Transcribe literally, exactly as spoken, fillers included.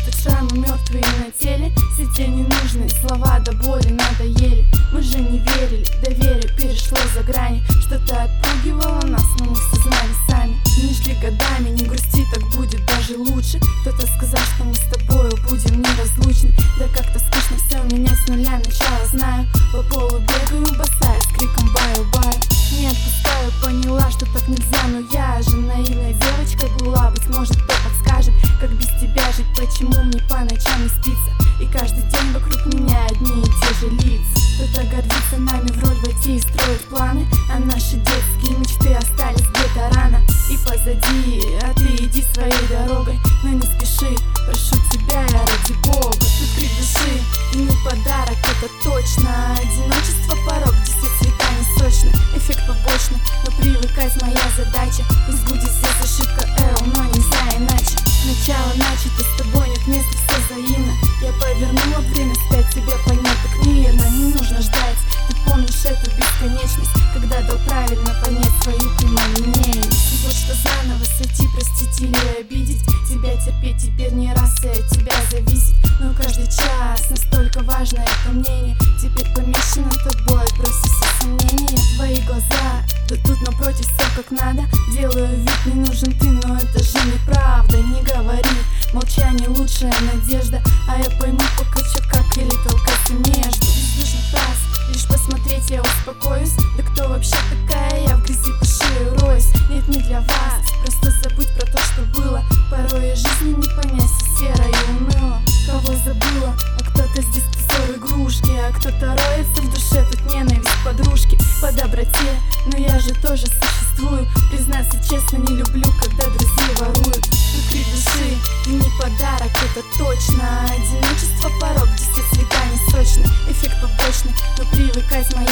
Оставь шрамы мертвые на теле, все те ненужные слова до боли надоели. Мы же не верили, доверие перешло за грани. Что-то отпугивало нас, но мы все знали сами. Не шли годами, не грусти, так будет даже лучше. Кто-то сказал, что мы с тобою будем неразлучны. Да как-то скучно все менять с нуля начала знаю. По полу бегаю босая, с криком баю-баю. Не отпускаю, поняла, что так нельзя, но я же наивной девочкой была. Быть может, кто подскажет, как без тебя жить, почему мне по ночам не спится. И каждый день вокруг меня одни и те же лица. Кто-то гордится нами в роль войти и строит планы, а наши детские мечты остались где-то рано и позади. А ты иди своей дорогой, но не спеши, прошу тебя, я ради Бога. Тут крик души, ты не подарок, это точно. Одиночество порог, где все цвета не сочны. Эффект побочный, но привыкать моя задача. Пусть будет здесь ошибка L, но нельзя иначе. Начало начато, с тобой нет места, все взаимно. Я повернула время вспять, тебя понять так мирно. Не нужно ждать, ты помнишь эту бесконечность, когда дал правильно понять свою прямолинейность. И вот что заново сойти, простить или обидеть. Тебя терпеть теперь не раз и от тебя зависит. Но каждый час настолько важно это мнение. Теперь помечено тобой, брось все сомнения. Твои глаза, да тут напротив все как надо. Делаю вид, не нужен ты, но это же неправда. Не говори, молчание лучшая надежда. А я пойму пока чё как или толкаться между бездушных фраз. Лишь посмотреть я успокоюсь. Да кто вообще такая я, в грязи по шею роюсь. Нет, не для вас, просто забудь про то, что было. Порой и жизни не понять, все серо и уныло. Кого забыла, а кто-то здесь тусор игрушки, а кто-то роется в душе, тут ненависть подружки по доброте, но я же тоже существую. Признаться честно, не люблю, когда друзья воруют. Тут крик души, ты не подарок, это точно. Одиночество порог, где все цвета не сочны. Эффект побочный, но привыкать моя